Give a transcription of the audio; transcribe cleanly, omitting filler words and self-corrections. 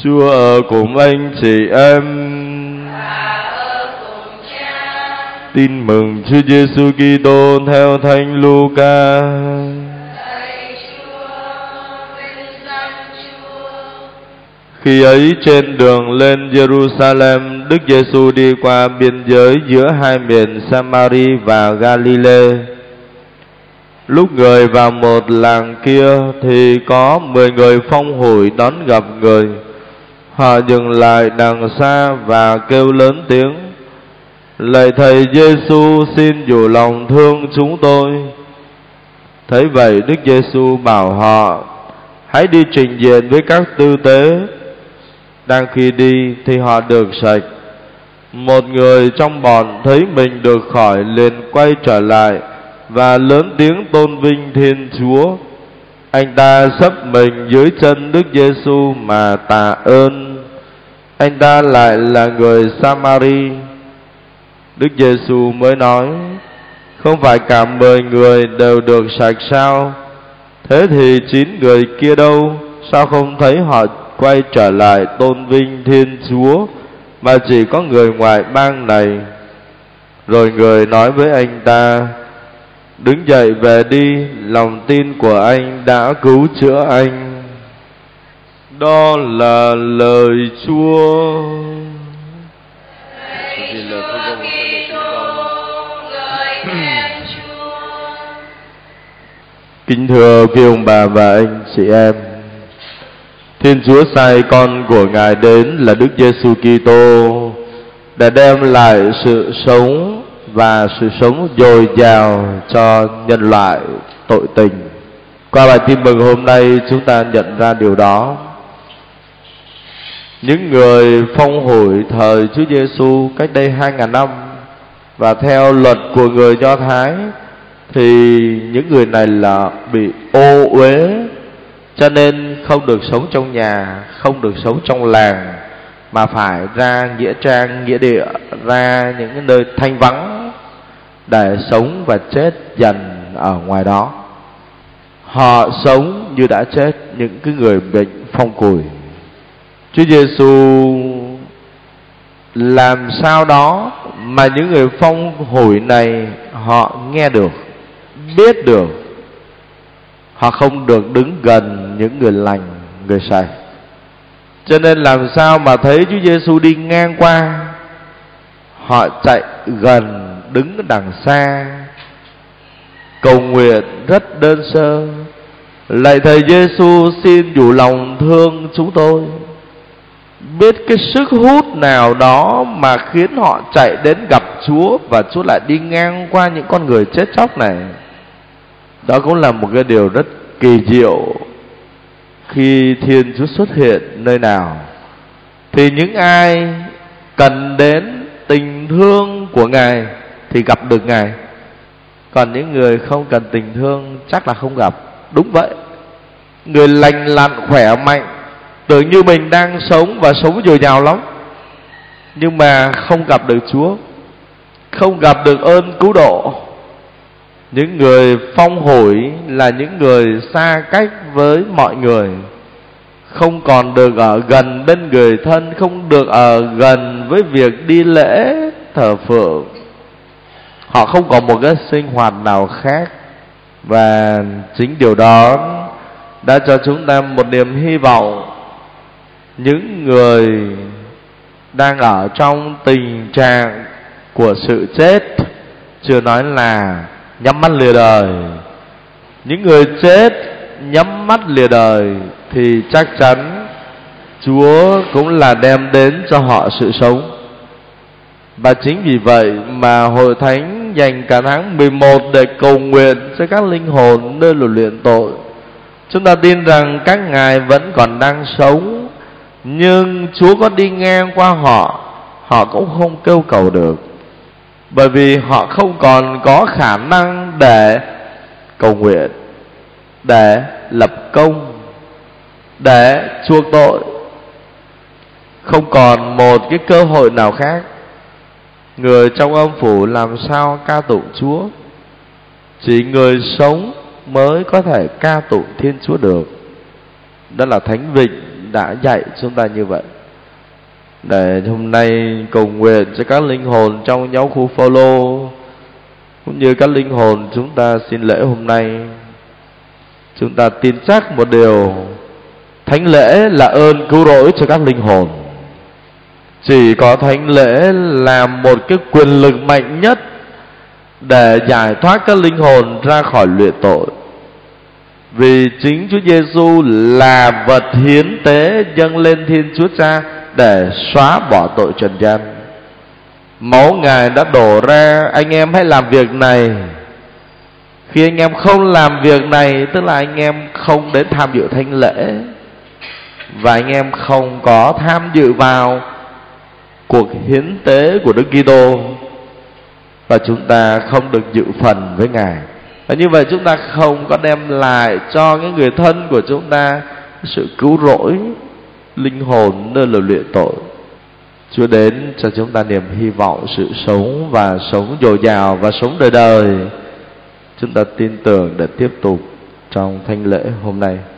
Chúa ở cùng anh chị em. Tin mừng Chúa Giêsu Kitô theo Thánh Luca. Khi ấy trên đường lên Jerusalem, Đức Giêsu đi qua biên giới giữa hai miền Samari và Galilee. Lúc người vào một làng kia thì có 10 người phong hủi đón gặp người. Họ dừng lại đằng xa và kêu lớn tiếng: Lạy Thầy Giêsu, xin chủ lòng thương chúng tôi. Thấy vậy, Đức Giêsu bảo họ: Hãy đi trình diện với các tư tế. Đang khi đi thì họ được sạch. Một người trong bọn thấy mình được khỏi liền quay trở lại và lớn tiếng tôn vinh Thiên Chúa. Anh ta sấp mình dưới chân Đức Giêsu mà tạ ơn. Anh ta lại là người Samari. Đức Giêsu mới nói: Không phải cả 10 người đều được sạch sao? Thế thì 9 người kia đâu? Sao không thấy họ quay trở lại tôn vinh Thiên Chúa, mà chỉ có người ngoại bang này? Rồi người nói với anh ta: Đứng dậy về đi, lòng tin của anh đã cứu chữa anh. Đó là lời Chúa. Kính thưa quý ông bà và anh chị em, Thiên Chúa sai con của Ngài đến là Đức Giêsu Kitô để đem lại sự sống và sự sống dồi dào cho nhân loại tội tình. Qua bài tin mừng hôm nay, chúng ta nhận ra điều đó. Những người phong hủi thời Chúa Giêsu cách đây 2000 năm, và theo luật của người Do Thái thì những người này là bị ô uế, cho nên không được sống trong nhà, không được sống trong làng, mà phải ra nghĩa trang, nghĩa địa, ra những cái nơi thanh vắng để sống và chết dần ở ngoài đó. Họ sống như đã chết, những cái người bệnh phong cùi. Chúa Giêsu làm sao đó mà những người phong hủi này họ nghe được, biết được. Họ không được đứng gần những người lành, người sạch. Cho nên làm sao mà thấy Chúa Giêsu đi ngang qua, họ chạy gần, đứng đằng xa, cầu nguyện rất đơn sơ: Lạy Thầy Giêsu, xin chủ lòng thương chúng tôi. Biết cái sức hút nào đó mà khiến họ chạy đến gặp Chúa, và Chúa lại đi ngang qua những con người chết chóc này. Đó cũng là một cái điều rất kỳ diệu. Khi Thiên Chúa xuất hiện nơi nào thì những ai cần đến tình thương của Ngài thì gặp được Ngài. Còn những người không cần tình thương chắc là không gặp. Đúng vậy. Người lành lặn khỏe mạnh, tưởng như mình đang sống và sống dồi dào lắm, nhưng mà không gặp được Chúa, không gặp được ơn cứu độ. Những người phong hủi là những người xa cách với mọi người, không còn được ở gần bên người thân, không được ở gần với việc đi lễ thờ phượng. Họ không có một cái sinh hoạt nào khác. Và chính điều đó đã cho chúng ta một niềm hy vọng. Những người đang ở trong tình trạng của sự chết, chưa nói là nhắm mắt lìa đời, những người chết nhắm mắt lìa đời thì chắc chắn Chúa cũng là đem đến cho họ sự sống. Và chính vì vậy mà Hội Thánh dành cả tháng 11 để cầu nguyện cho các linh hồn nơi lùi luyện tội. Chúng ta tin rằng các ngài vẫn còn đang sống, nhưng Chúa có đi ngang qua họ, họ cũng không kêu cầu được, bởi vì họ không còn có khả năng để cầu nguyện, để lập công, để chuộc tội. Không còn một cái cơ hội nào khác. Người trong âm phủ làm sao ca tụng Chúa? Chỉ người sống mới có thể ca tụng Thiên Chúa được. Đó là thánh vịnh đã dạy chúng ta như vậy. Để hôm nay cầu nguyện cho các linh hồn trong giáo khu Phaolô, cũng như các linh hồn chúng ta xin lễ hôm nay. Chúng ta tin chắc một điều, thánh lễ là ơn cứu rỗi cho các linh hồn. Chỉ có thánh lễ là một cái quyền lực mạnh nhất để giải thoát các linh hồn ra khỏi luyện tội. Vì chính Chúa Giêsu là vật hiến tế dâng lên Thiên Chúa Cha để xóa bỏ tội trần gian. Máu Ngài đã đổ ra, anh em hãy làm việc này. Khi anh em không làm việc này, tức là anh em không đến tham dự thánh lễ, và anh em không có tham dự vào cuộc hiến tế của Đức Kitô, và chúng ta không được dự phần với Ngài. Và như vậy chúng ta không có đem lại cho những người thân của chúng ta sự cứu rỗi linh hồn nơi là luyện tội. Chúa đến cho chúng ta niềm hy vọng sự sống, và sống dồi dào, và sống đời đời. Chúng ta tin tưởng để tiếp tục trong thánh lễ hôm nay.